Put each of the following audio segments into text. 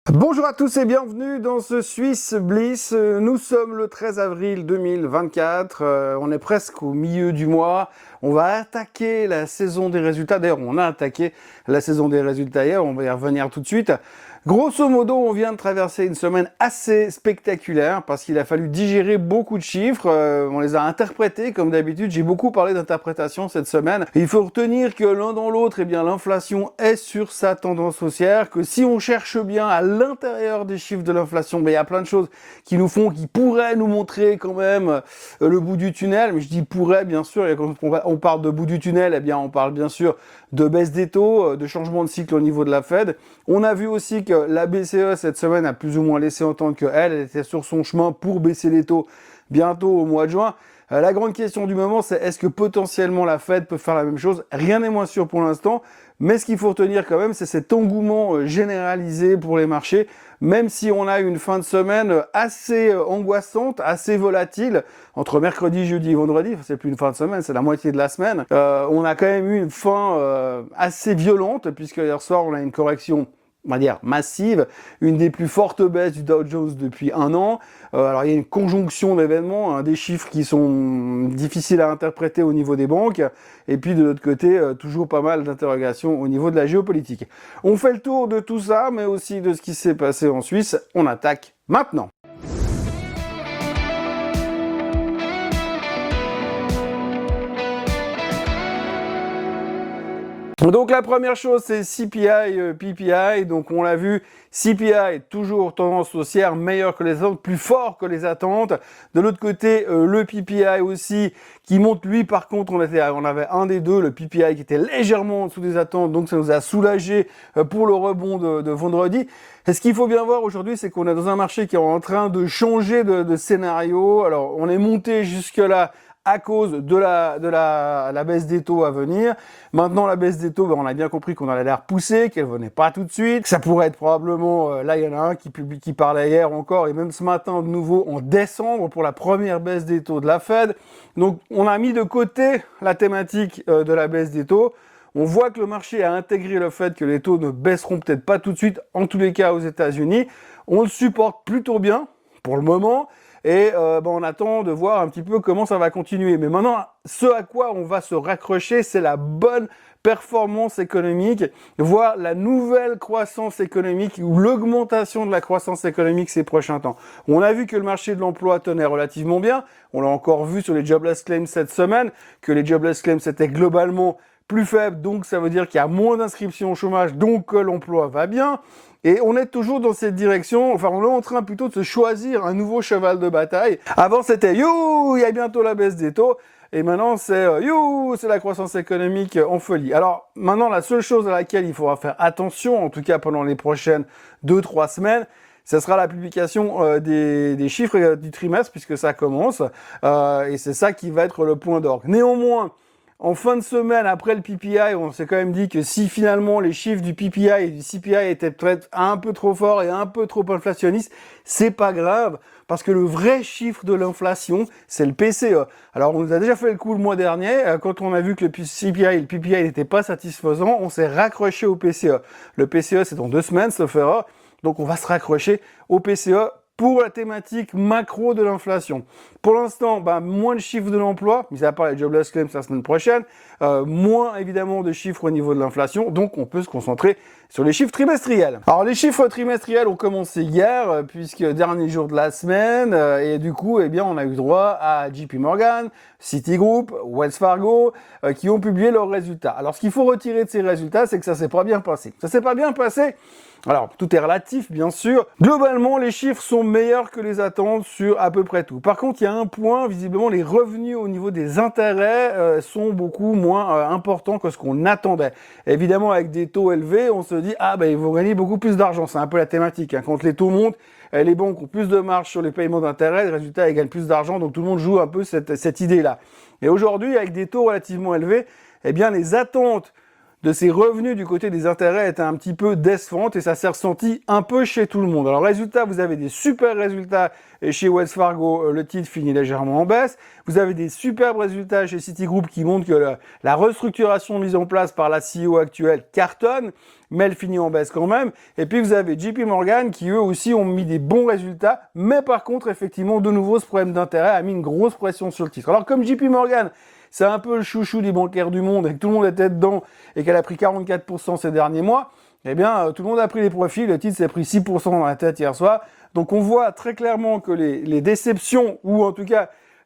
Bonjour à tous et bienvenue dans ce Swiss Bliss. Nous sommes le 13 avril 2024, on est presque au milieu du mois. On va attaquer la saison des résultats. D'ailleurs, on a attaqué la saison des résultats hier, on va y revenir tout de suite. Grosso modo, on vient de traverser une semaine assez spectaculaire parce qu'il a fallu digérer beaucoup de chiffres. On les a interprétés comme d'habitude. J'ai beaucoup parlé d'interprétation cette semaine. Il faut retenir que l'un dans l'autre, eh bien, l'inflation est sur sa tendance haussière, que si on cherche bien à l'intérieur des chiffres de l'inflation, il y a plein de choses qui pourraient nous montrer quand même le bout du tunnel. Mais je dis pourrait, bien sûr. Et quand on parle de bout du tunnel, eh bien, on parle bien sûr de baisse des taux, de changement de cycle au niveau de la Fed. On a vu aussi que la BCE cette semaine a plus ou moins laissé entendre qu'elle était sur son chemin pour baisser les taux bientôt au mois de juin. La grande question du moment, c'est est-ce que potentiellement la Fed peut faire la même chose? Rien n'est moins sûr pour l'instant, mais ce qu'il faut retenir quand même, c'est cet engouement généralisé pour les marchés, même si on a une fin de semaine assez angoissante, assez volatile, entre mercredi, jeudi et vendredi, c'est plus une fin de semaine, c'est la moitié de la semaine, on a quand même eu une fin assez violente, puisque hier soir, on a une correction on va dire massive, une des plus fortes baisses du Dow Jones depuis un an. Alors il y a une conjonction d'événements, des chiffres qui sont difficiles à interpréter au niveau des banques, et puis de l'autre côté, toujours pas mal d'interrogations au niveau de la géopolitique. On fait le tour de tout ça, mais aussi de ce qui s'est passé en Suisse. On attaque maintenant. Donc la première chose, c'est CPI, PPI. Donc on l'a vu, CPI toujours tendance haussière, meilleur que les attentes, plus fort que les attentes. De l'autre côté, le PPI aussi qui monte. Lui, par contre, on avait un des deux, le PPI qui était légèrement en dessous des attentes. Donc ça nous a soulagé pour le rebond de vendredi. Et ce qu'il faut bien voir aujourd'hui, c'est qu'on est dans un marché qui est en train de changer de scénario. Alors on est monté jusque-là à cause de la baisse des taux à venir. Maintenant, la baisse des taux, on a bien compris qu'on allait la repousser, qu'elle venait pas tout de suite. Ça pourrait être probablement, là il y en a un qui parlait hier encore, et même ce matin de nouveau en décembre pour la première baisse des taux de la Fed. Donc on a mis de côté la thématique de la baisse des taux. On voit que le marché a intégré le fait que les taux ne baisseront peut-être pas tout de suite, en tous les cas aux États-Unis. On le supporte plutôt bien pour le moment. Et on attend de voir un petit peu comment ça va continuer. Mais maintenant, ce à quoi on va se raccrocher, c'est la bonne performance économique, voire la nouvelle croissance économique ou l'augmentation de la croissance économique ces prochains temps. On a vu que le marché de l'emploi tenait relativement bien. On l'a encore vu sur les jobless claims cette semaine, que les jobless claims étaient globalement plus faibles, donc ça veut dire qu'il y a moins d'inscriptions au chômage, donc que l'emploi va bien. Et on est toujours dans cette direction, enfin on est en train plutôt de se choisir un nouveau cheval de bataille. Avant c'était « you, il y a bientôt la baisse des taux », et maintenant c'est « you, c'est la croissance économique en folie ». Alors maintenant la seule chose à laquelle il faudra faire attention, en tout cas pendant les prochaines 2-3 semaines, ce sera la publication des chiffres du trimestre, puisque ça commence, et c'est ça qui va être le point d'orgue. Néanmoins, en fin de semaine, après le PPI, on s'est quand même dit que si finalement les chiffres du PPI et du CPI étaient peut-être un peu trop forts et un peu trop inflationnistes, c'est pas grave, parce que le vrai chiffre de l'inflation, c'est le PCE. Alors, on nous a déjà fait le coup le mois dernier, quand on a vu que le CPI et le PPI n'étaient pas satisfaisants, on s'est raccroché au PCE. Le PCE, c'est dans 2 semaines, sauf erreur, donc on va se raccrocher au PCE pour la thématique macro de l'inflation. Pour l'instant, moins de chiffres de l'emploi, mis à part les jobless claims la semaine prochaine, moins évidemment de chiffres au niveau de l'inflation, donc on peut se concentrer sur les chiffres trimestriels. Alors les chiffres trimestriels ont commencé hier, puisque dernier jour de la semaine, et du coup, on a eu droit à JP Morgan, Citigroup, Wells Fargo, qui ont publié leurs résultats. Alors ce qu'il faut retirer de ces résultats, c'est que ça s'est pas bien passé. Ça s'est pas bien passé. Alors, tout est relatif, bien sûr. Globalement, les chiffres sont meilleurs que les attentes sur à peu près tout. Par contre, il y a un point, visiblement, les revenus au niveau des intérêts sont beaucoup moins importants que ce qu'on attendait. Évidemment, avec des taux élevés, on se dit, ils vont gagner beaucoup plus d'argent. C'est un peu la thématique. Quand les taux montent, les banques ont plus de marge sur les paiements d'intérêts, le résultat, elles gagnent plus d'argent, donc tout le monde joue un peu cette idée-là. Et aujourd'hui, avec des taux relativement élevés, les attentes de ses revenus du côté des intérêts était un petit peu décevante et ça s'est ressenti un peu chez tout le monde. Alors résultat, vous avez des super résultats chez Wells Fargo, le titre finit légèrement en baisse. Vous avez des superbes résultats chez Citigroup qui montrent que la restructuration mise en place par la CEO actuelle cartonne, mais elle finit en baisse quand même. Et puis vous avez JP Morgan qui eux aussi ont mis des bons résultats, mais par contre effectivement de nouveau ce problème d'intérêt a mis une grosse pression sur le titre. Alors comme JP Morgan, c'est un peu le chouchou des bancaires du monde et que tout le monde était dedans et qu'elle a pris 44% ces derniers mois, eh bien tout le monde a pris les profits, le titre s'est pris 6% dans la tête hier soir. Donc on voit très clairement que les déceptions, ou en tout cas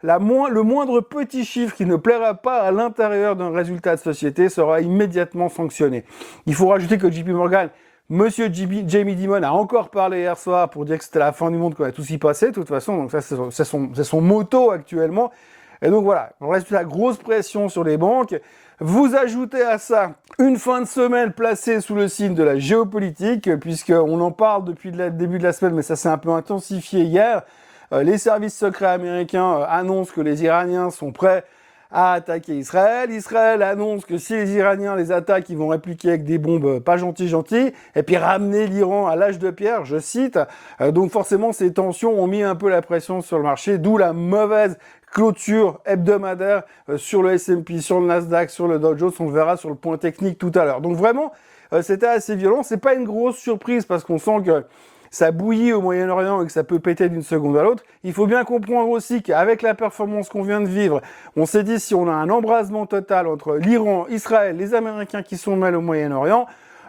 le moindre petit chiffre qui ne plaira pas à l'intérieur d'un résultat de société sera immédiatement sanctionné. Il faut rajouter que JP Morgan, Monsieur Jamie Dimon a encore parlé hier soir pour dire que c'était la fin du monde, qu'on a tout s'y passé, de toute façon, donc ça c'est son motto actuellement. Et donc voilà, on reste la grosse pression sur les banques. Vous ajoutez à ça une fin de semaine placée sous le signe de la géopolitique, puisqu'on en parle depuis le début de la semaine, mais ça s'est un peu intensifié hier. Les services secrets américains annoncent que les Iraniens sont prêts à attaquer Israël. Israël annonce que si les Iraniens les attaquent, ils vont répliquer avec des bombes pas gentilles, et puis ramener l'Iran à l'âge de pierre, je cite. Donc forcément, ces tensions ont mis un peu la pression sur le marché, d'où la mauvaise clôture hebdomadaire sur le S&P, sur le Nasdaq, sur le Dow Jones. On le verra sur le point technique tout à l'heure. Donc vraiment, c'était assez violent. C'est pas une grosse surprise parce qu'on sent que ça bouillit au Moyen-Orient et que ça peut péter d'une seconde à l'autre. Il faut bien comprendre aussi qu'avec la performance qu'on vient de vivre, on s'est dit si on a un embrasement total entre l'Iran, Israël, les Américains qui sont mêlés au Moyen-Orient,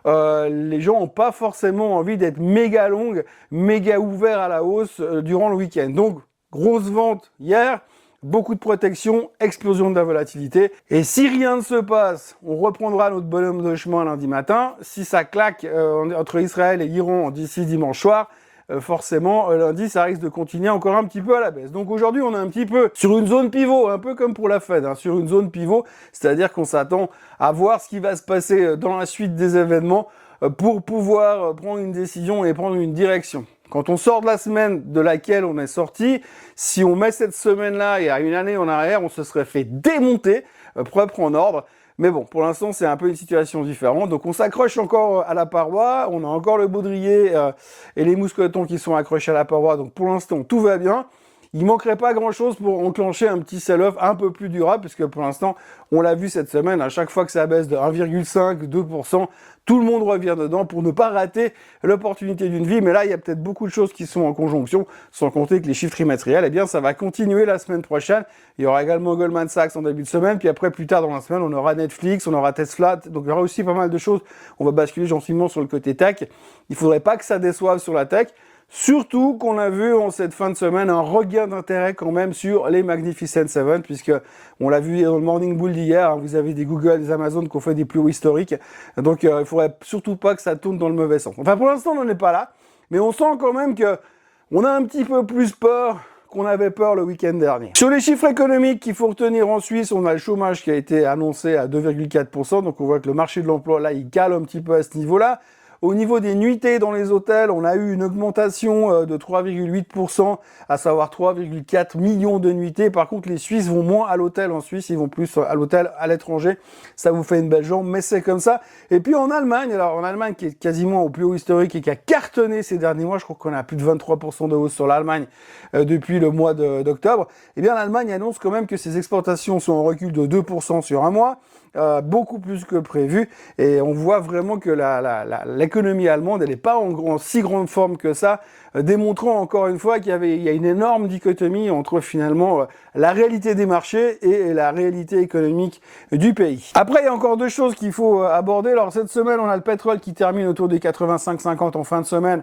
les gens n'ont pas forcément envie d'être méga longues, méga ouverts à la hausse durant le week-end. Donc, grosse vente hier. Beaucoup de protection, explosion de la volatilité. Et si rien ne se passe, on reprendra notre bonhomme de chemin lundi matin. Si ça claque entre Israël et l'Iran d'ici dimanche soir, forcément, lundi, ça risque de continuer encore un petit peu à la baisse. Donc aujourd'hui, on est un petit peu sur une zone pivot, un peu comme pour la Fed, hein, sur une zone pivot, c'est-à-dire qu'on s'attend à voir ce qui va se passer dans la suite des événements pour pouvoir prendre une décision et prendre une direction. Quand on sort de la semaine de laquelle on est sorti, si on met cette semaine-là et à une année en arrière, on se serait fait démonter, propre en ordre. Mais bon, pour l'instant, c'est un peu une situation différente. Donc on s'accroche encore à la paroi, on a encore le baudrier et les mousquetons qui sont accrochés à la paroi. Donc pour l'instant, tout va bien. Il manquerait pas grand-chose pour enclencher un petit sell-off un peu plus durable, puisque pour l'instant, on l'a vu cette semaine, à chaque fois que ça baisse de 1,5, 2%, tout le monde revient dedans pour ne pas rater l'opportunité d'une vie. Mais là, il y a peut-être beaucoup de choses qui sont en conjonction, sans compter que les chiffres trimestriels, eh bien, ça va continuer la semaine prochaine. Il y aura également Goldman Sachs en début de semaine, puis après, plus tard dans la semaine, on aura Netflix, on aura Tesla, donc il y aura aussi pas mal de choses. On va basculer gentiment sur le côté tech. Il faudrait pas que ça déçoive sur la tech. Surtout qu'on a vu en cette fin de semaine un regain d'intérêt quand même sur les Magnificent Seven, puisque on l'a vu dans le Morning Bull d'hier, hein, vous avez des Google, des Amazon qui ont fait des plus hauts historiques, donc il faudrait surtout pas que ça tourne dans le mauvais sens. Enfin pour l'instant on n'en est pas là, mais on sent quand même que on a un petit peu plus peur qu'on avait peur le week-end dernier. Sur les chiffres économiques qu'il faut retenir en Suisse, on a le chômage qui a été annoncé à 2,4%, donc on voit que le marché de l'emploi là il cale un petit peu à ce niveau-là. Au niveau des nuitées dans les hôtels, on a eu une augmentation de 3,8%, à savoir 3,4 millions de nuitées. Par contre, les Suisses vont moins à l'hôtel en Suisse, ils vont plus à l'hôtel à l'étranger. Ça vous fait une belle jambe, mais c'est comme ça. Et puis en Allemagne, alors en Allemagne qui est quasiment au plus haut historique et qui a cartonné ces derniers mois, je crois qu'on a plus de 23% de hausse sur l'Allemagne depuis le mois d'octobre. Eh bien l'Allemagne annonce quand même que ses exportations sont en recul de 2% sur un mois. Beaucoup plus que prévu, et on voit vraiment que l'économie allemande, elle n'est pas en si grande forme que ça, démontrant encore une fois qu'il y a une énorme dichotomie entre finalement la réalité des marchés et la réalité économique du pays. Après, il y a encore deux choses qu'il faut aborder. Alors cette semaine, on a le pétrole qui termine autour des 85,50 en fin de semaine.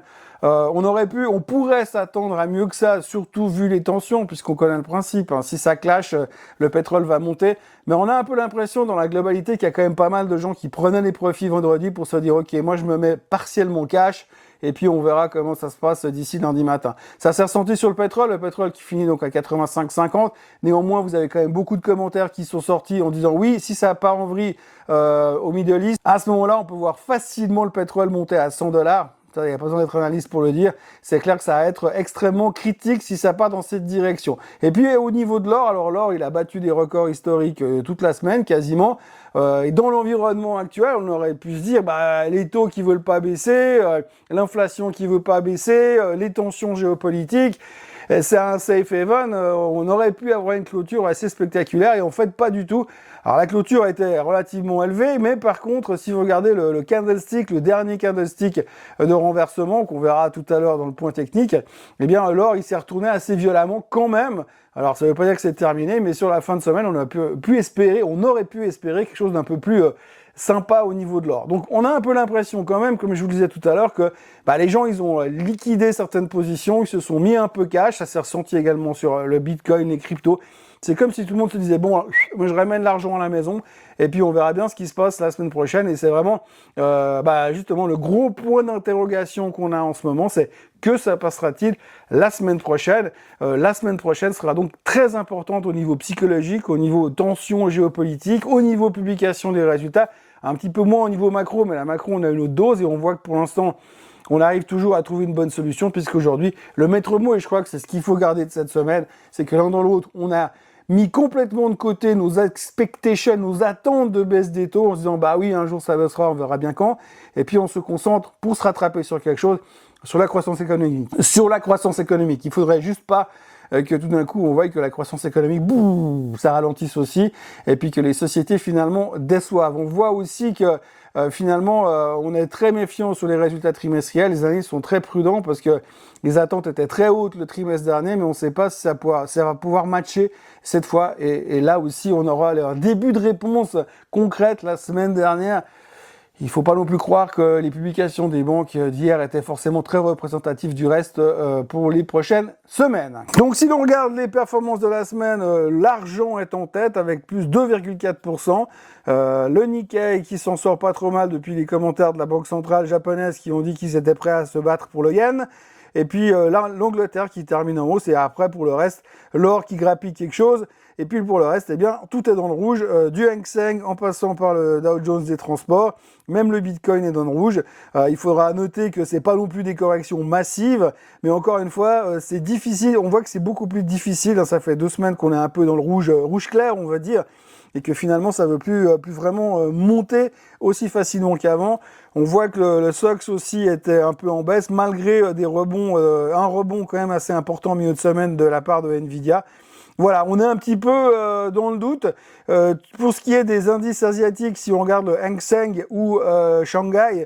On pourrait s'attendre à mieux que ça, surtout vu les tensions, puisqu'on connaît le principe. Hein. Si ça clash, le pétrole va monter. Mais on a un peu l'impression dans la globalité qu'il y a quand même pas mal de gens qui prenaient les profits vendredi pour se dire « Ok, moi je me mets partiellement cash ». Et puis on verra comment ça se passe d'ici lundi matin. Ça s'est ressenti sur le pétrole qui finit donc à 85,50. Néanmoins, vous avez quand même beaucoup de commentaires qui sont sortis en disant oui, si ça part en vrille au Middle East, à ce moment-là, on peut voir facilement le pétrole monter à 100 $. Il n'y a pas besoin d'être analyste pour le dire. C'est clair que ça va être extrêmement critique si ça part dans cette direction. Et puis au niveau de l'or, alors l'or, il a battu des records historiques toute la semaine quasiment. Et dans l'environnement actuel, on aurait pu se dire, bah, les taux qui veulent pas baisser, l'inflation qui veut pas baisser, les tensions géopolitiques, c'est un safe haven, on aurait pu avoir une clôture assez spectaculaire et en fait pas du tout. Alors la clôture était relativement élevée, mais par contre, si vous regardez le candlestick, le dernier candlestick de renversement qu'on verra tout à l'heure dans le point technique, eh bien l'or il s'est retourné assez violemment quand même. Alors ça veut pas dire que c'est terminé, mais sur la fin de semaine, on aurait pu espérer quelque chose d'un peu plus sympa au niveau de l'or. Donc on a un peu l'impression quand même, comme je vous le disais tout à l'heure, que les gens ils ont liquidé certaines positions, ils se sont mis un peu cash, ça s'est ressenti également sur le Bitcoin, les cryptos. C'est comme si tout le monde se disait, bon, moi je ramène l'argent à la maison, et puis on verra bien ce qui se passe la semaine prochaine, et c'est vraiment justement le gros point d'interrogation qu'on a en ce moment, c'est que ça passera-t-il la semaine prochaine. La semaine prochaine sera donc très importante au niveau psychologique, au niveau tension géopolitique, au niveau publication des résultats, un petit peu moins au niveau macro, mais la macro on a une autre dose, et on voit que pour l'instant, on arrive toujours à trouver une bonne solution, puisqu'aujourd'hui, le maître mot, et je crois que c'est ce qu'il faut garder de cette semaine, c'est que l'un dans l'autre, on a mis complètement de côté nos expectations, nos attentes de baisse des taux, en se disant, bah oui, un jour ça baissera, on verra bien quand, et puis on se concentre pour se rattraper sur quelque chose, sur la croissance économique. Sur la croissance économique, il faudrait juste pas que tout d'un coup on voit que la croissance économique, ça ralentisse aussi, et puis que les sociétés finalement déçoivent. On voit aussi que finalement on est très méfiant sur les résultats trimestriels, les analystes sont très prudents parce que les attentes étaient très hautes le trimestre dernier, mais on ne sait pas si ça va pouvoir matcher cette fois, et là aussi on aura un début de réponse concrète la semaine dernière. Il ne faut pas non plus croire que les publications des banques d'hier étaient forcément très représentatives du reste pour les prochaines semaines. Donc si l'on regarde les performances de la semaine, l'argent est en tête avec plus 2,4%. Le Nikkei qui s'en sort pas trop mal depuis les commentaires de la banque centrale japonaise qui ont dit qu'ils étaient prêts à se battre pour le yen. Et puis l'Angleterre qui termine en hausse, et après pour le reste, l'or qui grappille quelque chose. Et puis pour le reste, eh bien, tout est dans le rouge, du Hang Seng en passant par le Dow Jones des transports, même le Bitcoin est dans le rouge. Il faudra noter que c'est pas non plus des corrections massives, mais encore une fois, c'est difficile, on voit que c'est beaucoup plus difficile, hein, ça fait 2 semaines qu'on est un peu dans le rouge, rouge clair, on va dire, et que finalement ça veut plus vraiment monter aussi facilement qu'avant. On voit que le SOX aussi était un peu en baisse, malgré des rebonds, un rebond quand même assez important au milieu de semaine de la part de Nvidia. Voilà, on est un petit peu dans le doute. Pour ce qui est des indices asiatiques, si on regarde le Hang Seng ou Shanghai,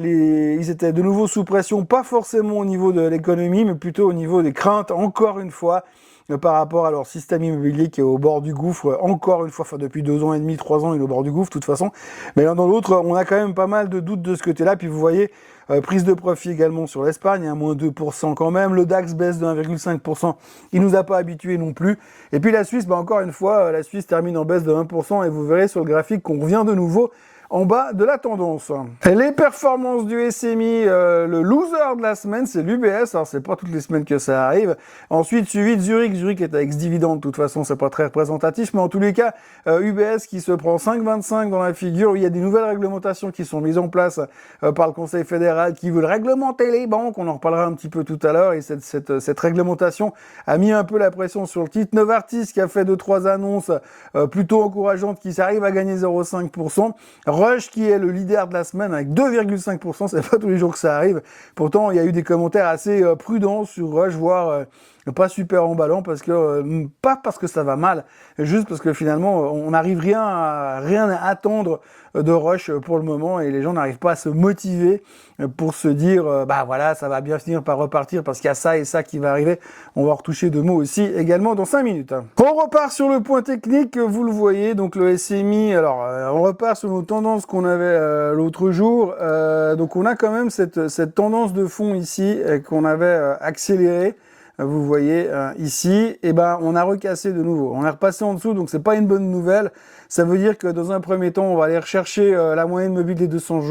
ils étaient de nouveau sous pression, pas forcément au niveau de l'économie, mais plutôt au niveau des craintes, encore une fois, par rapport à leur système immobilier qui est au bord du gouffre, encore une fois, enfin depuis 2 ans et demi, 3 ans, il est au bord du gouffre, de toute façon. Mais l'un dans l'autre, on a quand même pas mal de doutes de ce côté-là. Puis vous voyez, prise de profit également sur l'Espagne, moins 2% quand même. Le DAX baisse de 1,5%, il nous a pas habitués non plus. Et puis la Suisse, encore une fois, la Suisse termine en baisse de 1%, et vous verrez sur le graphique qu'on revient de nouveau en bas de la tendance. Les performances du SMI, le loser de la semaine, c'est l'UBS. Alors, c'est pas toutes les semaines que ça arrive. Ensuite, suivi de Zurich. Zurich est à ex-dividende. De toute façon, c'est pas très représentatif. Mais en tous les cas, UBS qui se prend 5,25 dans la figure. Il y a des nouvelles réglementations qui sont mises en place par le Conseil fédéral qui veulent réglementer les banques. On en reparlera un petit peu tout à l'heure. Et cette réglementation a mis un peu la pression sur le titre. Novartis qui a fait 2-3 annonces plutôt encourageantes, qui arrive à gagner 0,5%. Rush qui est le leader de la semaine avec 2,5%, c'est pas tous les jours que ça arrive. Pourtant, il y a eu des commentaires assez prudents sur Rush, voire pas super emballant, parce que pas parce que ça va mal, juste parce que finalement on n'arrive rien à attendre de Rush pour le moment, et les gens n'arrivent pas à se motiver pour se dire voilà, ça va bien finir par repartir parce qu'il y a ça et ça qui va arriver. On va retoucher 2 mots aussi également dans 5 minutes. On repart sur le point technique, vous le voyez, donc le SMI, alors on repart sur nos tendances qu'on avait l'autre jour. Donc on a quand même cette tendance de fond ici qu'on avait accélérée. Vous voyez ici, et on a recassé de nouveau. On est repassé en dessous, donc c'est pas une bonne nouvelle. Ça veut dire que dans un premier temps, on va aller rechercher la moyenne mobile des 200 jours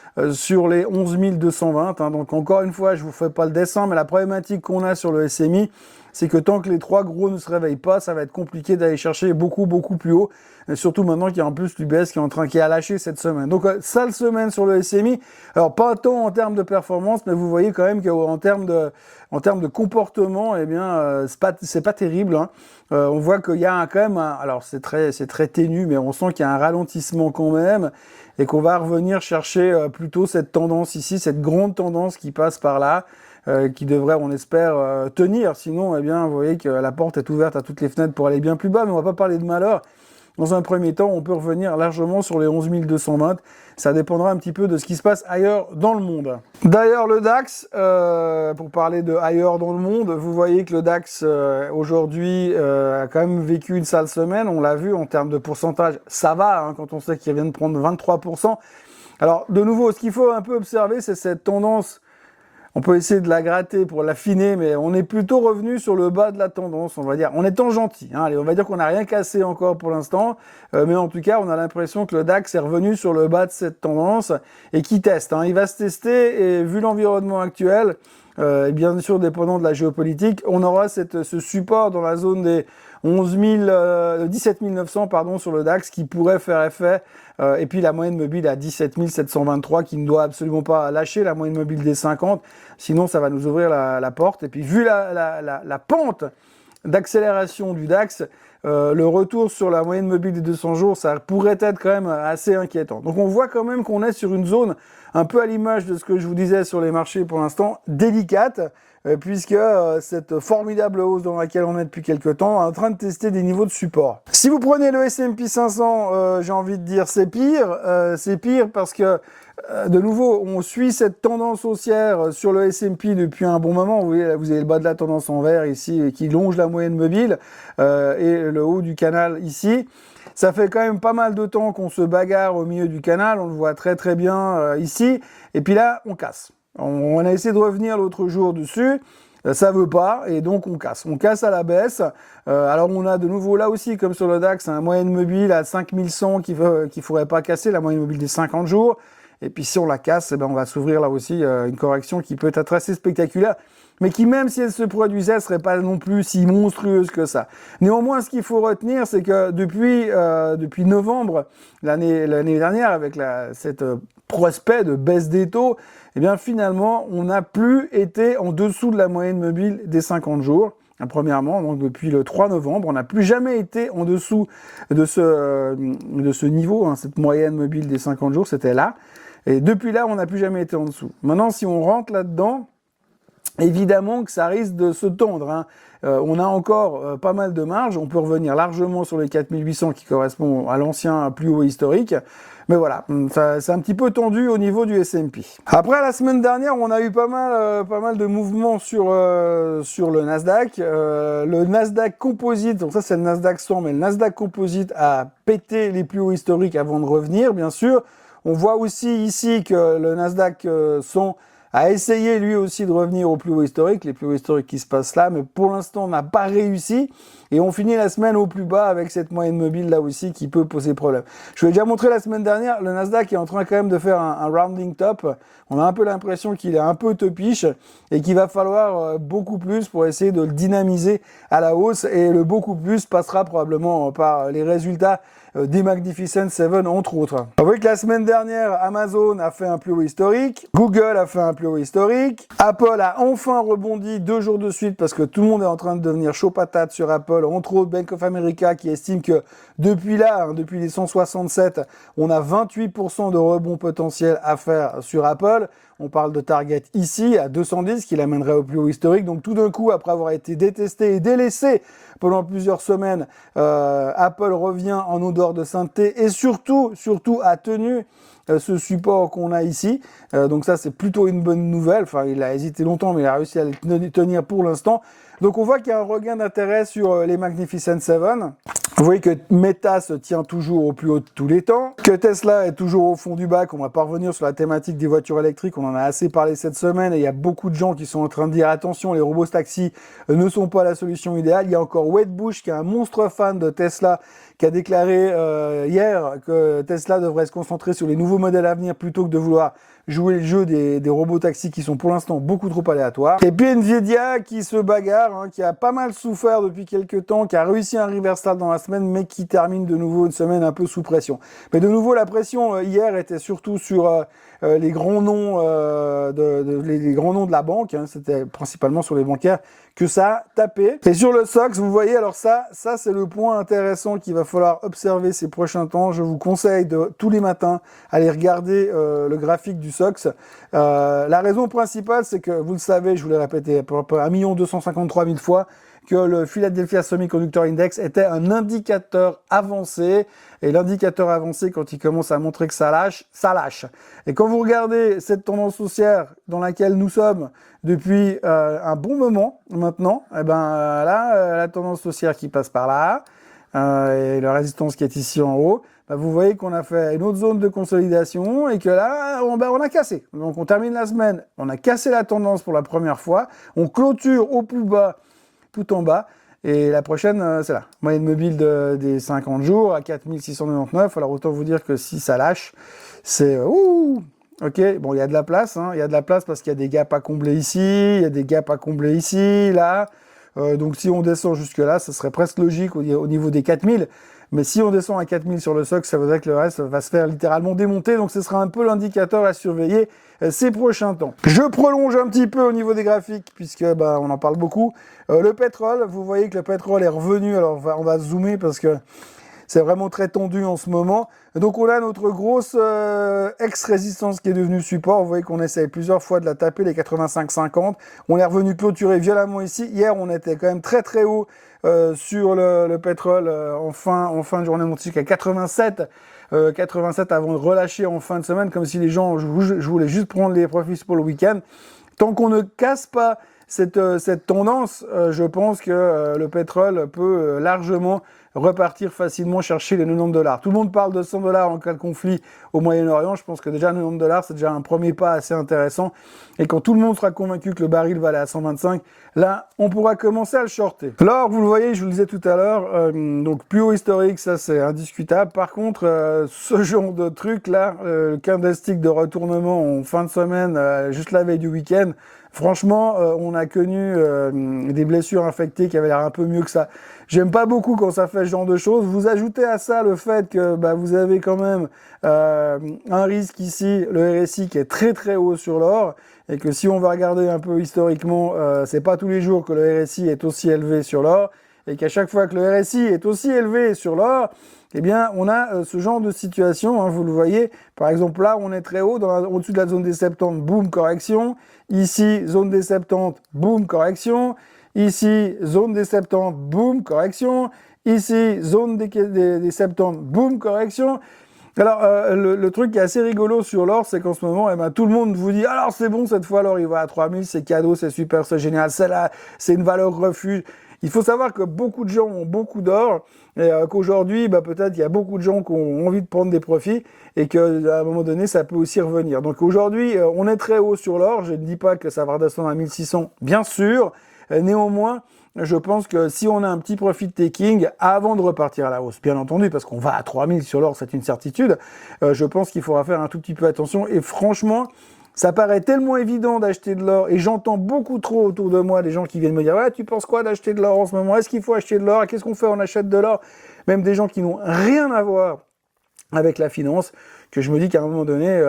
sur les 11 220. Hein. Donc encore une fois, je vous fais pas le dessin, mais la problématique qu'on a sur le SMI, c'est que tant que les trois gros ne se réveillent pas, ça va être compliqué d'aller chercher beaucoup plus haut. Et surtout maintenant qu'il y a en plus l'UBS qui a lâché cette semaine. Donc sale semaine sur le SMI. Alors pas tant en termes de performance, mais vous voyez quand même qu'en termes de comportement, eh bien c'est pas terrible. Hein. On voit qu'il y a quand même alors c'est très ténu, mais on sent qu'il y a un ralentissement quand même et qu'on va revenir chercher plutôt cette tendance ici, cette grande tendance qui passe par là. Qui devrait, on espère, tenir. Sinon, eh bien, vous voyez que la porte est ouverte à toutes les fenêtres pour aller bien plus bas, mais on va pas parler de malheur. Dans un premier temps, on peut revenir largement sur les 11 220. Ça dépendra un petit peu de ce qui se passe ailleurs dans le monde. D'ailleurs, le DAX, pour parler de ailleurs dans le monde, vous voyez que le DAX, aujourd'hui, a quand même vécu une sale semaine. On l'a vu en termes de pourcentage. Ça va, hein, quand on sait qu'il vient de prendre 23%. Alors, de nouveau, ce qu'il faut un peu observer, c'est cette tendance. On peut essayer de la gratter pour l'affiner, mais on est plutôt revenu sur le bas de la tendance, on va dire, en étant gentil. Hein. Allez, on va dire qu'on n'a rien cassé encore pour l'instant, mais en tout cas, on a l'impression que le DAX est revenu sur le bas de cette tendance et qui teste. Hein. Il va se tester et vu l'environnement actuel, et bien sûr dépendant de la géopolitique, on aura ce support dans la zone des 17 900 sur le DAX qui pourrait faire effet, et puis la moyenne mobile à 17 723 qui ne doit absolument pas lâcher, la moyenne mobile des 50, sinon ça va nous ouvrir la porte. Et puis vu la pente d'accélération du DAX, le retour sur la moyenne mobile des 200 jours, ça pourrait être quand même assez inquiétant. Donc on voit quand même qu'on est sur une zone un peu à l'image de ce que je vous disais sur les marchés pour l'instant, délicate, puisque cette formidable hausse dans laquelle on est depuis quelques temps est en train de tester des niveaux de support. Si vous prenez le S&P 500, j'ai envie de dire c'est pire parce que de nouveau, on suit cette tendance haussière sur le S&P depuis un bon moment. Vous voyez, vous avez le bas de la tendance en vert ici qui longe la moyenne mobile et le haut du canal ici. Ça fait quand même pas mal de temps qu'on se bagarre au milieu du canal, on le voit très bien ici. Et puis là, on casse. On a essayé de revenir l'autre jour dessus, ça veut pas, et donc on casse à la baisse. Alors on a de nouveau là aussi, comme sur le DAX, un moyenne mobile à 5100 qu'il faudrait pas casser, la moyenne mobile des 50 jours. Et puis si on la casse, eh ben on va s'ouvrir là aussi une correction qui peut être assez spectaculaire, mais qui même si elle se produisait, serait pas non plus si monstrueuse que ça. Néanmoins, ce qu'il faut retenir, c'est que depuis novembre l'année dernière, avec cette prospect de baisse des taux, eh bien finalement, on n'a plus été en dessous de la moyenne mobile des 50 jours. Premièrement, donc depuis le 3 novembre, on n'a plus jamais été en dessous de ce niveau, hein, cette moyenne mobile des 50 jours, c'était là. Et depuis là, on n'a plus jamais été en dessous. Maintenant, si on rentre là-dedans, évidemment que ça risque de se tendre. Hein. On a encore pas mal de marge. On peut revenir largement sur les 4800 qui correspond à l'ancien plus haut historique. Mais voilà, c'est un petit peu tendu au niveau du S&P. Après, la semaine dernière, on a eu pas mal de mouvements sur le Nasdaq. Le Nasdaq Composite, donc ça c'est le Nasdaq 100, mais le Nasdaq Composite a pété les plus hauts historiques avant de revenir, bien sûr. On voit aussi ici que le Nasdaq 100 a essayé lui aussi de revenir au plus haut historique, les plus hauts historiques qui se passent là, mais pour l'instant on n'a pas réussi. Et on finit la semaine au plus bas avec cette moyenne mobile là aussi qui peut poser problème. Je vous l'ai déjà montré la semaine dernière, le Nasdaq est en train quand même de faire un rounding top. On a un peu l'impression qu'il est un peu topiche et qu'il va falloir beaucoup plus pour essayer de le dynamiser à la hausse. Et le beaucoup plus passera probablement par les résultats des Magnificent Seven entre autres. Vous voyez que la semaine dernière, Amazon a fait un plus haut historique, Google a fait un plus haut historique, Apple a enfin rebondi 2 jours de suite parce que tout le monde est en train de devenir chaud patate sur Apple, entre autres Bank of America qui estime que depuis là, hein, depuis les 167, on a 28% de rebond potentiel à faire sur Apple. On parle de target ici à 210 qui l'amènerait au plus haut historique. Donc tout d'un coup, après avoir été détesté et délaissé pendant plusieurs semaines, Apple revient en odeur de sainteté et surtout a tenu ce support qu'on a ici. Donc ça, c'est plutôt une bonne nouvelle. Enfin, il a hésité longtemps, mais il a réussi à le tenir pour l'instant. Donc on voit qu'il y a un regain d'intérêt sur les Magnificent Seven. Vous voyez que Meta se tient toujours au plus haut de tous les temps, que Tesla est toujours au fond du bac. On va pas revenir sur la thématique des voitures électriques, on en a assez parlé cette semaine et il y a beaucoup de gens qui sont en train de dire attention, les robots taxis ne sont pas la solution idéale. Il y a encore Wade Bush qui est un monstre fan de Tesla qui a déclaré hier que Tesla devrait se concentrer sur les nouveaux modèles à venir plutôt que de vouloir jouer le jeu des robots taxis qui sont pour l'instant beaucoup trop aléatoires. Et puis Nvidia qui se bagarre, hein, qui a pas mal souffert depuis quelques temps, qui a réussi un reversal dans la semaine, mais qui termine de nouveau une semaine un peu sous pression. Mais de nouveau, la pression hier était surtout sur les grands noms, les grands noms de la banque, hein, c'était principalement sur les bancaires que ça a tapé. Et sur le SOX, vous voyez, alors ça c'est le point intéressant qu'il va falloir observer ces prochains temps. Je vous conseille de tous les matins aller regarder le graphique du SOX. La raison principale, c'est que vous le savez, je vous l'ai répété à peu près 1 253 000 fois, que le Philadelphia Semiconductor Index était un indicateur avancé. Et l'indicateur avancé, quand il commence à montrer que ça lâche, ça lâche. Et quand vous regardez cette tendance haussière dans laquelle nous sommes depuis un bon moment maintenant, eh ben là, la tendance haussière qui passe par là, et la résistance qui est ici en haut, ben, vous voyez qu'on a fait une autre zone de consolidation et que là, on a cassé. Donc on termine la semaine, on a cassé la tendance pour la première fois, on clôture au plus bas, tout en bas. Et la prochaine, c'est là. Moyenne mobile des 50 jours à 4699. Alors autant vous dire que si ça lâche, c'est... Ok, bon, il y a de la place. Hein. Il y a de la place parce qu'il y a des gaps à combler ici, il y a des gaps à combler ici, là. Donc si on descend jusque-là, ça serait presque logique au niveau des 4000. Mais si on descend à 4000 sur le SOX, ça voudrait que le reste va se faire littéralement démonter. Donc ce sera un peu l'indicateur à surveiller ces prochains temps. Je prolonge un petit peu au niveau des graphiques, puisque on en parle beaucoup. Le pétrole, vous voyez que le pétrole est revenu. Alors on va zoomer parce que c'est vraiment très tendu en ce moment. Donc on a notre grosse ex-résistance qui est devenue support. Vous voyez qu'on essaye plusieurs fois de la taper, les 85,50. On est revenu clôturer violemment ici. Hier, on était quand même très très haut sur le pétrole en fin de journée montique à 87. 87 avant de relâcher en fin de semaine, comme si les gens, je voulais juste prendre les profits pour le week-end. Tant qu'on ne casse pas cette tendance, je pense que le pétrole peut largement repartir facilement chercher les $90. Tout le monde parle de $100 en cas de conflit au Moyen-Orient. Je pense que déjà $90, c'est déjà un premier pas assez intéressant. Et quand tout le monde sera convaincu que le baril va aller à 125, là, on pourra commencer à le shorter. L'or, vous le voyez, je vous le disais tout à l'heure, donc plus haut historique, ça c'est indiscutable. Par contre, ce genre de truc là, le candlestick de retournement en fin de semaine, juste la veille du week-end, franchement, on a connu des blessures infectées qui avaient l'air un peu mieux que ça. J'aime pas beaucoup quand ça fait ce genre de choses. Vous ajoutez à ça le fait que vous avez quand même un risque ici, le RSI qui est très très haut sur l'or, et que si on va regarder un peu historiquement, c'est pas tous les jours que le RSI est aussi élevé sur l'or, et qu'à chaque fois que le RSI est aussi élevé sur l'or, eh bien, on a ce genre de situation, hein, vous le voyez. Par exemple, là, on est très haut, au-dessus de la zone des 70, boum, correction. Ici, zone des 70, boum, correction. Ici, zone des 70, boum, correction. Ici, zone des 70, boum, correction. Alors, le truc qui est assez rigolo sur l'or, c'est qu'en ce moment, tout le monde vous dit « Alors, c'est bon, cette fois, l'or, il va à 3000, c'est cadeau, c'est super, c'est génial, c'est une valeur refuge. » Il faut savoir que beaucoup de gens ont beaucoup d'or et qu'aujourd'hui, peut-être il y a beaucoup de gens qui ont envie de prendre des profits et qu'à un moment donné, ça peut aussi revenir. Donc aujourd'hui, on est très haut sur l'or. Je ne dis pas que ça va redescendre à 1600, bien sûr. Néanmoins, je pense que si on a un petit profit taking avant de repartir à la hausse, bien entendu, parce qu'on va à 3000 sur l'or, c'est une certitude, je pense qu'il faudra faire un tout petit peu attention. Et franchement, ça paraît tellement évident d'acheter de l'or, et j'entends beaucoup trop autour de moi des gens qui viennent me dire « Ouais, tu penses quoi d'acheter de l'or en ce moment? Est-ce qu'il faut acheter de l'or? Qu'est-ce qu'on fait? On achète de l'or ?» Même des gens qui n'ont rien à voir avec la finance, que je me dis qu'à un moment donné,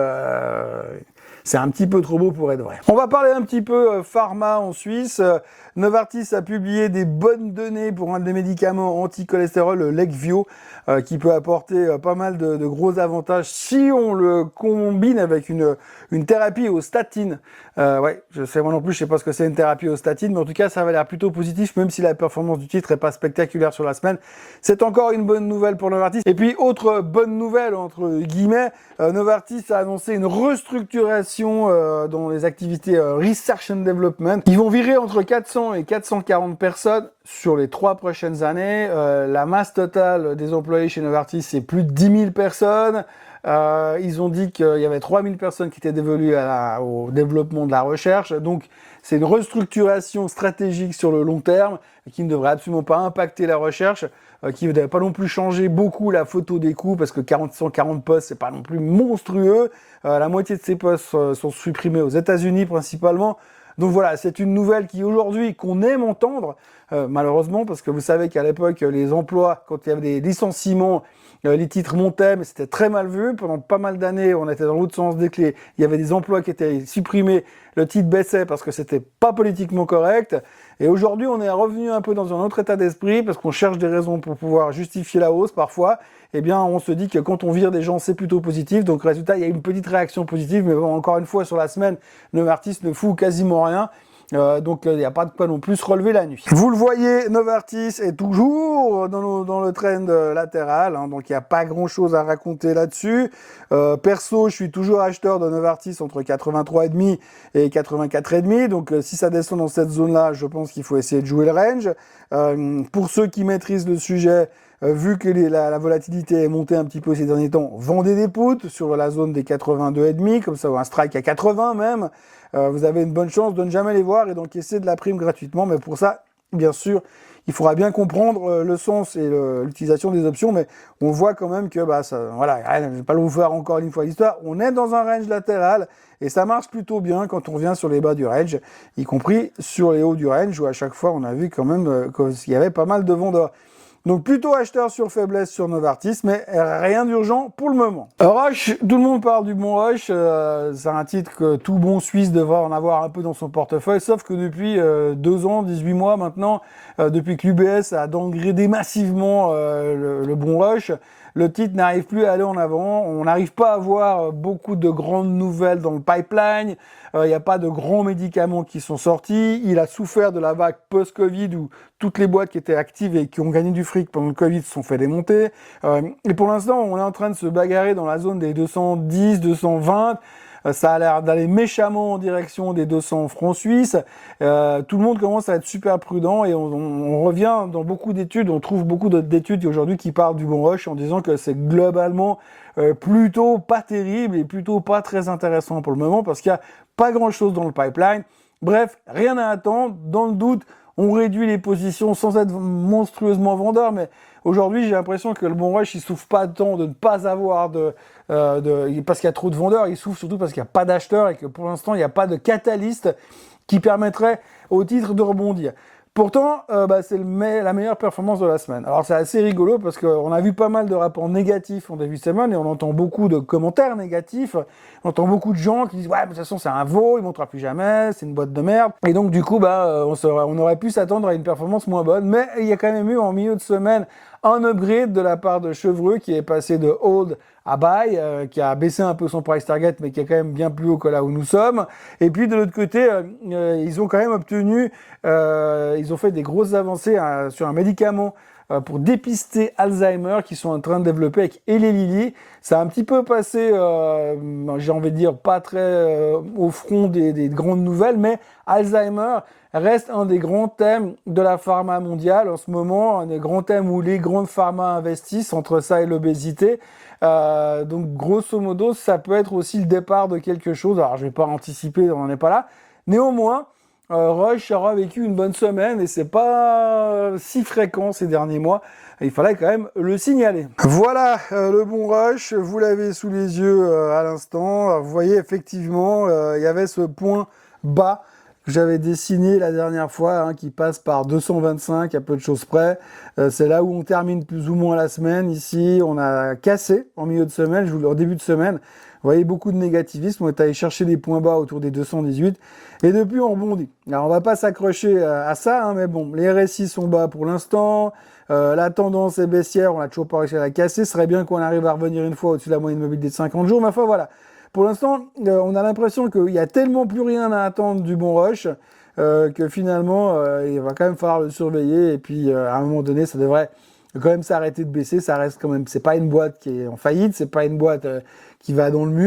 c'est un petit peu trop beau pour être vrai. On va parler un petit peu pharma en Suisse. Novartis a publié des bonnes données pour un des médicaments anti-cholestérol, le Leqvio, qui peut apporter pas mal de gros avantages si on le combine avec une thérapie aux statines. Ouais, je sais moi non plus, je sais pas ce que c'est une thérapie aux statines, mais en tout cas, ça va l'air plutôt positif, même si la performance du titre est pas spectaculaire sur la semaine. C'est encore une bonne nouvelle pour Novartis. Et puis, autre bonne nouvelle, entre guillemets, Novartis a annoncé une restructuration dans les activités Research and Development. Ils vont virer entre 400 et 440 personnes sur les 3 prochaines années. La masse totale des employés chez Novartis, c'est plus de 10 000 personnes. Ils ont dit qu'il y avait 3000 personnes qui étaient dévolues au développement de la recherche. Donc, c'est une restructuration stratégique sur le long terme qui ne devrait absolument pas impacter la recherche, qui ne devrait pas non plus changer beaucoup la photo des coûts parce que 140 postes, c'est pas non plus monstrueux. La moitié de ces postes sont supprimés aux États-Unis principalement. Donc voilà, c'est une nouvelle qui aujourd'hui, qu'on aime entendre, malheureusement, parce que vous savez qu'à l'époque, les emplois, quand il y avait des licenciements, les titres montaient, mais c'était très mal vu. Pendant pas mal d'années, on était dans l'autre sens des clés. Il y avait des emplois qui étaient supprimés, le titre baissait parce que c'était pas politiquement correct. Et aujourd'hui, on est revenu un peu dans un autre état d'esprit parce qu'on cherche des raisons pour pouvoir justifier la hausse parfois. Eh bien, on se dit que quand on vire des gens, c'est plutôt positif. Donc, résultat, il y a une petite réaction positive. Mais bon, encore une fois, sur la semaine, Novartis ne fout quasiment rien. Donc il n'y a pas de quoi non plus se relever la nuit. Vous le voyez, Novartis est toujours dans le trend latéral, hein, donc il n'y a pas grand chose à raconter là-dessus. Perso, je suis toujours acheteur de Novartis entre 83,5 et 84,5, donc si ça descend dans cette zone-là, je pense qu'il faut essayer de jouer le range. Pour ceux qui maîtrisent le sujet, vu que la volatilité est montée un petit peu ces derniers temps, vendez des puts sur la zone des 82,5, comme ça, ou un strike à 80 même. Vous avez une bonne chance de ne jamais les voir et d'encaisser de la prime gratuitement. Mais pour ça, bien sûr, il faudra bien comprendre le sens et l'utilisation des options. Mais on voit quand même que, voilà, je ne vais pas vous faire encore une fois l'histoire. On est dans un range latéral et ça marche plutôt bien quand on vient sur les bas du range, y compris sur les hauts du range où à chaque fois on a vu quand même qu'il y avait pas mal de vendeurs. Donc plutôt acheteur sur faiblesse sur Novartis, mais rien d'urgent pour le moment. Roche, tout le monde parle du bon Roche, c'est un titre que tout bon Suisse devrait en avoir un peu dans son portefeuille, sauf que depuis 2 ans, 18 mois maintenant, depuis que l'UBS a downgradé massivement le bon Roche, le titre n'arrive plus à aller en avant, on n'arrive pas à avoir beaucoup de grandes nouvelles dans le pipeline, il n'y a pas de grands médicaments qui sont sortis, il a souffert de la vague post-Covid où toutes les boîtes qui étaient actives et qui ont gagné du fric pendant le Covid se sont fait démonter. Et pour l'instant, on est en train de se bagarrer dans la zone des 210, 220. Ça a l'air d'aller méchamment en direction des 200 francs suisses. Tout le monde commence à être super prudent et on revient dans beaucoup d'études, on trouve beaucoup d'études aujourd'hui qui parlent du bon rush en disant que c'est globalement plutôt pas terrible et plutôt pas très intéressant pour le moment parce qu'il n'y a pas grand-chose dans le pipeline. Bref, rien à attendre. Dans le doute, on réduit les positions sans être monstrueusement vendeur, mais aujourd'hui, j'ai l'impression que le bon rush, il souffre pas tant de ne pas avoir parce qu'il y a trop de vendeurs, il souffre surtout parce qu'il n'y a pas d'acheteurs et que pour l'instant, il n'y a pas de catalyste qui permettrait au titre de rebondir. Pourtant, c'est la meilleure performance de la semaine. Alors c'est assez rigolo parce qu'on a vu pas mal de rapports négatifs en début de semaine et on entend beaucoup de commentaires négatifs. On entend beaucoup de gens qui disent ouais, mais de toute façon c'est un veau, il montera plus jamais, c'est une boîte de merde. Et donc du coup, on aurait pu s'attendre à une performance moins bonne, mais il y a quand même eu en milieu de semaine un upgrade de la part de Chevreux qui est passé de hold à buy, qui a baissé un peu son price target, mais qui est quand même bien plus haut que là où nous sommes. Et puis de l'autre côté, ils ont quand même obtenu, ils ont fait des grosses avancées sur un médicament pour dépister Alzheimer qui sont en train de développer avec Eli Lilly. Ça a un petit peu passé, j'ai envie de dire, pas très au front des grandes nouvelles, mais Alzheimer reste un des grands thèmes de la pharma mondiale en ce moment, un des grands thèmes où les grandes pharma investissent entre ça et l'obésité. Donc grosso modo, ça peut être aussi le départ de quelque chose. Alors je vais pas anticiper, on n'en est pas là. Néanmoins, Roche aura vécu une bonne semaine et c'est pas si fréquent ces derniers mois. Il fallait quand même le signaler. Voilà le bon Roche, vous l'avez sous les yeux à l'instant. Vous voyez effectivement, il y avait ce point bas que j'avais dessiné la dernière fois, qui passe par 225 à peu de choses près. C'est là où on termine plus ou moins la semaine. Ici, on a cassé en milieu de semaine, en début de semaine. Vous voyez beaucoup de négativisme, on est allé chercher des points bas autour des 218 et depuis on rebondit. Alors on va pas s'accrocher à ça, mais bon, les RSI sont bas pour l'instant, la tendance est baissière, on n'a toujours pas réussi à la casser, ce serait bien qu'on arrive à revenir une fois au-dessus de la moyenne mobile des 50 jours, mais enfin voilà. Pour l'instant, on a l'impression qu'il y a tellement plus rien à attendre du bon rush que finalement il va quand même falloir le surveiller et puis à un moment donné ça devrait quand même s'arrêter de baisser. Ça reste quand même, c'est pas une boîte qui est en faillite, c'est pas une boîte qui va dans le mur,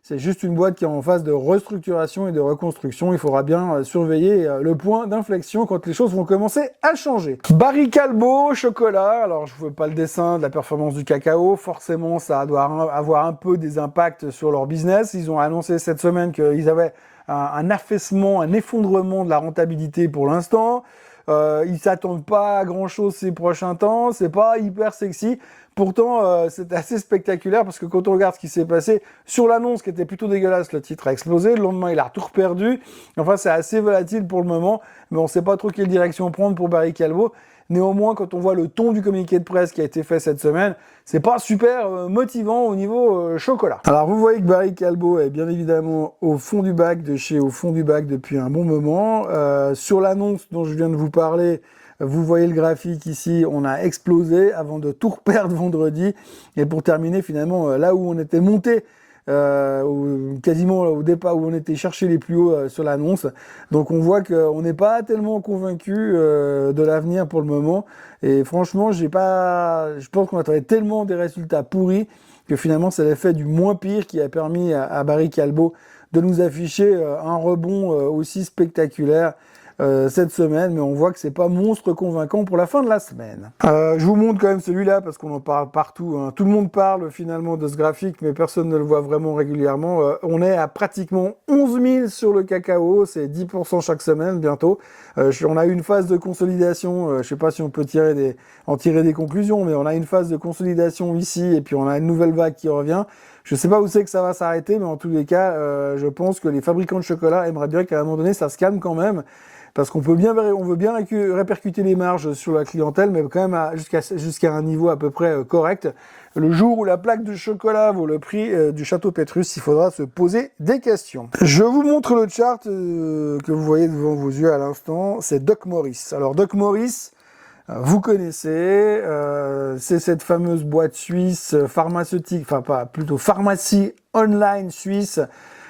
c'est juste une boîte qui est en phase de restructuration et de reconstruction. Il faudra bien surveiller le point d'inflexion quand les choses vont commencer à changer. Barry Callebaut, chocolat. Alors, je ne veux pas le dessin de la performance du cacao. Forcément, ça doit avoir un peu des impacts sur leur business. Ils ont annoncé cette semaine qu'ils avaient un affaissement, un effondrement de la rentabilité pour l'instant. Ils s'attendent pas à grand chose ces prochains temps, c'est pas hyper sexy. Pourtant, c'est assez spectaculaire parce que quand on regarde ce qui s'est passé sur l'annonce qui était plutôt dégueulasse, le titre a explosé. Le lendemain, il a tout perdu. Enfin, c'est assez volatile pour le moment, mais on sait pas trop quelle direction prendre pour Barry Callebaut. Néanmoins, quand on voit le ton du communiqué de presse qui a été fait cette semaine, c'est pas super motivant au niveau chocolat. Alors vous voyez que Barry Callebaut est bien évidemment au fond du bac de chez Au fond du bac depuis un bon moment. Sur l'annonce dont je viens de vous parler, vous voyez le graphique ici, on a explosé avant de tout reperdre vendredi. Et pour terminer finalement là où on était monté, quasiment au départ où on était chercher les plus hauts sur l'annonce. Donc on voit qu'on n'est pas tellement convaincu de l'avenir pour le moment. Et franchement, je pense qu'on attendait tellement des résultats pourris que finalement c'est l'effet du moins pire qui a permis à Barry Callebaut de nous afficher un rebond aussi spectaculaire cette semaine, mais on voit que c'est pas monstre convaincant pour la fin de la semaine. Je vous montre quand même celui-là parce qu'on en parle partout, hein. Tout le monde parle finalement de ce graphique, mais personne ne le voit vraiment régulièrement. On est à pratiquement 11 000 sur le cacao, c'est 10% chaque semaine bientôt. On a eu une phase de consolidation, je sais pas si on peut en tirer des conclusions, mais on a une phase de consolidation ici et puis on a une nouvelle vague qui revient. Je sais pas où c'est que ça va s'arrêter, mais en tous les cas, je pense que les fabricants de chocolat aimeraient bien qu'à un moment donné ça se calme quand même. Parce on veut bien répercuter les marges sur la clientèle, mais quand même jusqu'à un niveau à peu près correct. Le jour où la plaque de chocolat vaut le prix du Château Pétrus, il faudra se poser des questions. Je vous montre le chart que vous voyez devant vos yeux à l'instant, c'est Doc Morris. Alors Doc Morris, vous connaissez, c'est cette fameuse boîte suisse pharmaceutique, enfin pas, plutôt pharmacie online suisse,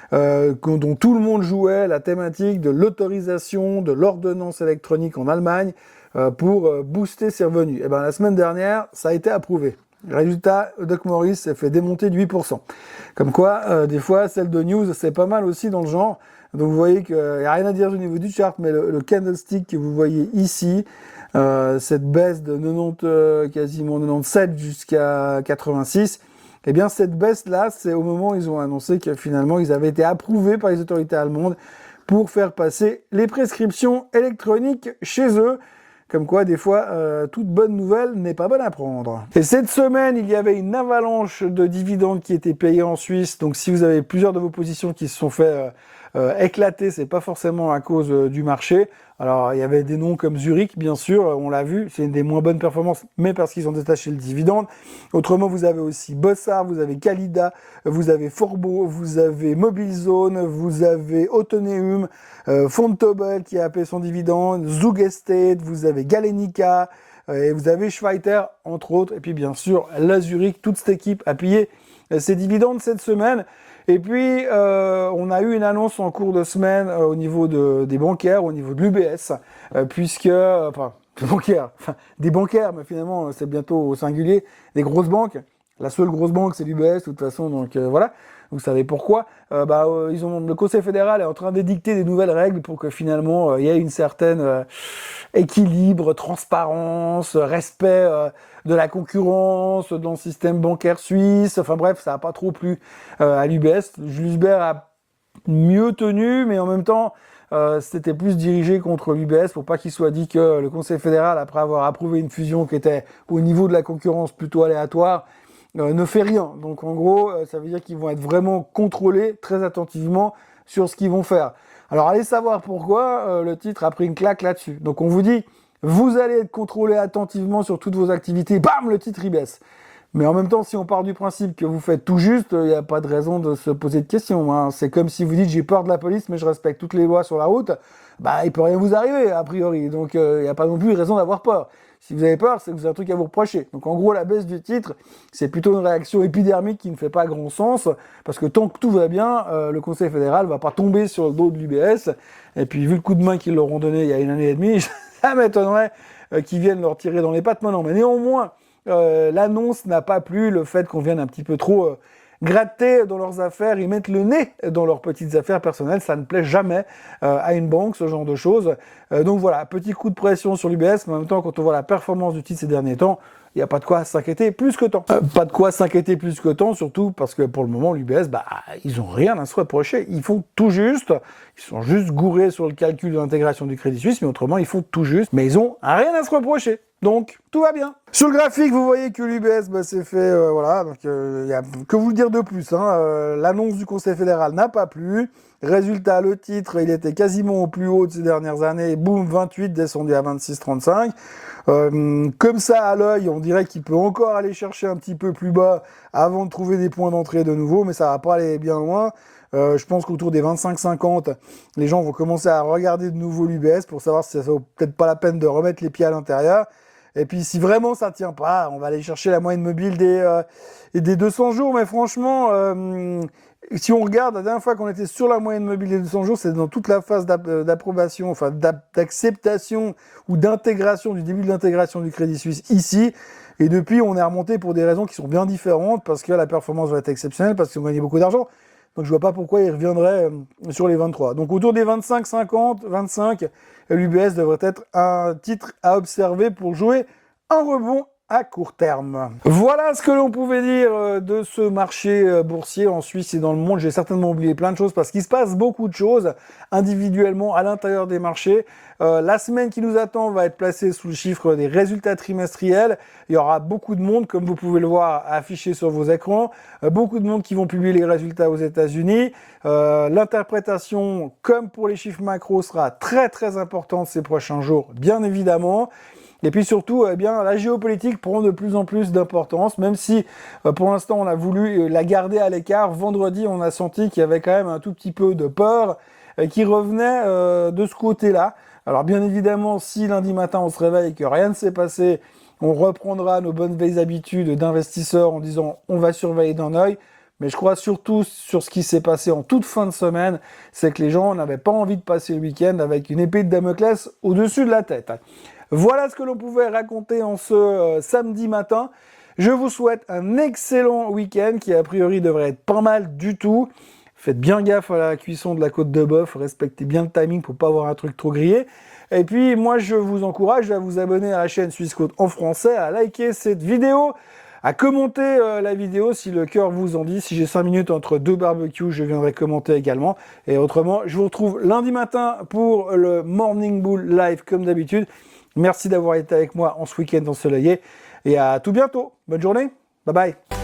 dont tout le monde jouait la thématique de l'autorisation de l'ordonnance électronique en Allemagne pour booster ses revenus. Et ben la semaine dernière, ça a été approuvé. Résultat, Doc Morris s'est fait démonter de 8%. Comme quoi, des fois, celle de news, c'est pas mal aussi dans le genre. Donc vous voyez qu'il n'y a rien à dire au niveau du chart, mais le candlestick que vous voyez ici, cette baisse de 90, quasiment 97 jusqu'à 86, eh bien, cette baisse-là, c'est au moment où ils ont annoncé que finalement, ils avaient été approuvés par les autorités allemandes pour faire passer les prescriptions électroniques chez eux. Comme quoi, des fois, toute bonne nouvelle n'est pas bonne à prendre. Et cette semaine, il y avait une avalanche de dividendes qui étaient payés en Suisse. Donc, si vous avez plusieurs de vos positions qui se sont fait éclater, c'est pas forcément à cause du marché. Alors, il y avait des noms comme Zurich, bien sûr, on l'a vu, c'est une des moins bonnes performances, mais parce qu'ils ont détaché le dividende. Autrement, vous avez aussi Bossard, vous avez Calida, vous avez Forbo, vous avez Mobilezone, vous avez Autoneum, Fontobel qui a payé son dividende, Zug Estate, vous avez Galenica, et vous avez Schweiter, entre autres, et puis bien sûr, la Zurich, toute cette équipe a payé ses dividendes cette semaine. Et puis, on a eu une annonce en cours de semaine au niveau des bancaires, au niveau de l'UBS, des bancaires, mais finalement, c'est bientôt au singulier, des grosses banques. La seule grosse banque, c'est l'UBS, de toute façon, donc voilà. Vous savez pourquoi. Le Conseil fédéral est en train d'édicter des nouvelles règles pour que finalement, il y ait une certaine équilibre, transparence, respect de la concurrence dans le système bancaire suisse. Enfin bref, ça n'a pas trop plu à l'UBS. Julius Baer a mieux tenu, mais en même temps, c'était plus dirigé contre l'UBS pour pas qu'il soit dit que le Conseil fédéral, après avoir approuvé une fusion qui était au niveau de la concurrence plutôt aléatoire, ne fait rien. Donc en gros, ça veut dire qu'ils vont être vraiment contrôlés très attentivement sur ce qu'ils vont faire. Alors allez savoir pourquoi le titre a pris une claque là-dessus. Donc on vous dit, vous allez être contrôlé attentivement sur toutes vos activités, bam, le titre il baisse. Mais en même temps, si on part du principe que vous faites tout juste, il n'y a pas de raison de se poser de questions, hein. C'est comme si vous dites j'ai peur de la police, mais je respecte toutes les lois sur la route. Bah, il peut rien vous arriver, a priori. Donc, il n'y a pas non plus raison d'avoir peur. Si vous avez peur, c'est que vous avez un truc à vous reprocher. Donc, en gros, la baisse du titre, c'est plutôt une réaction épidermique qui ne fait pas grand sens, parce que tant que tout va bien, le Conseil fédéral va pas tomber sur le dos de l'UBS. Et puis, vu le coup de main qu'ils leur ont donné il y a 1 année et demie, ça m'étonnerait qu'ils viennent leur tirer dans les pattes maintenant. Mais néanmoins, l'annonce n'a pas plu, le fait qu'on vienne un petit peu trop gratter dans leurs affaires, ils mettent le nez dans leurs petites affaires personnelles, ça ne plaît jamais à une banque, ce genre de choses. Donc voilà, petit coup de pression sur l'UBS, mais en même temps, quand on voit la performance du titre ces derniers temps, il n'y a pas de quoi s'inquiéter plus que tant. Pas de quoi s'inquiéter plus que tant, surtout parce que pour le moment, l'UBS, ils ont rien à se reprocher. Ils font tout juste. Ils sont juste gourés sur le calcul de l'intégration du Crédit Suisse, mais autrement, ils font tout juste. Mais ils ont rien à se reprocher. Donc, tout va bien. Sur le graphique, vous voyez que l'UBS s'est fait, voilà, donc y a que vous dire de plus, hein, l'annonce du Conseil fédéral n'a pas plu. Résultat, le titre, il était quasiment au plus haut de ces dernières années. Boum, 28, descendu à 26,35. Comme ça, à l'œil, on dirait qu'il peut encore aller chercher un petit peu plus bas avant de trouver des points d'entrée de nouveau, mais ça va pas aller bien loin. Je pense qu'autour des 25,50, les gens vont commencer à regarder de nouveau l'UBS pour savoir si ça vaut peut-être pas la peine de remettre les pieds à l'intérieur. Et puis, si vraiment ça tient pas, on va aller chercher la moyenne mobile des 200 jours. Mais franchement, si on regarde, la dernière fois qu'on était sur la moyenne mobile des 200 jours, c'est dans toute la phase d'approbation, enfin d'acceptation ou d'intégration, du début de l'intégration du Crédit Suisse ici. Et depuis, on est remonté pour des raisons qui sont bien différentes, parce que la performance va être exceptionnelle, parce qu'ils ont gagné beaucoup d'argent. Donc je vois pas pourquoi il reviendrait sur les 23. Donc autour des 25, 50, 25, l'UBS devrait être un titre à observer pour jouer un rebond à court terme. Voilà ce que l'on pouvait dire de ce marché boursier en Suisse et dans le monde. J'ai certainement oublié plein de choses parce qu'il se passe beaucoup de choses individuellement à l'intérieur des marchés. La semaine qui nous attend va être placée sous le chiffre des résultats trimestriels. Il y aura beaucoup de monde, comme vous pouvez le voir affiché sur vos écrans, beaucoup de monde qui vont publier les résultats aux États-Unis. L'interprétation, comme pour les chiffres macro, sera très très importante ces prochains jours, bien évidemment. Et puis surtout, la géopolitique prend de plus en plus d'importance, même si pour l'instant on a voulu la garder à l'écart. Vendredi, on a senti qu'il y avait quand même un tout petit peu de peur qui revenait de ce côté-là. Alors bien évidemment, si lundi matin on se réveille et que rien ne s'est passé, on reprendra nos bonnes vieilles habitudes d'investisseurs en disant on va surveiller d'un œil. Mais je crois surtout sur ce qui s'est passé en toute fin de semaine, c'est que les gens n'avaient pas envie de passer le week-end avec une épée de Damoclès au-dessus de la tête. Voilà ce que l'on pouvait raconter en ce samedi matin. Je vous souhaite un excellent week-end qui a priori devrait être pas mal du tout. Faites bien gaffe à la cuisson de la côte de bœuf, respectez bien le timing pour pas avoir un truc trop grillé. Et puis moi je vous encourage à vous abonner à la chaîne Suisse Côte en français, à liker cette vidéo, à commenter la vidéo si le cœur vous en dit. Si j'ai 5 minutes entre deux barbecues, je viendrai commenter également. Et autrement, je vous retrouve lundi matin pour le Morning Bull Live comme d'habitude. Merci d'avoir été avec moi en ce week-end ensoleillé et à tout bientôt. Bonne journée. Bye bye.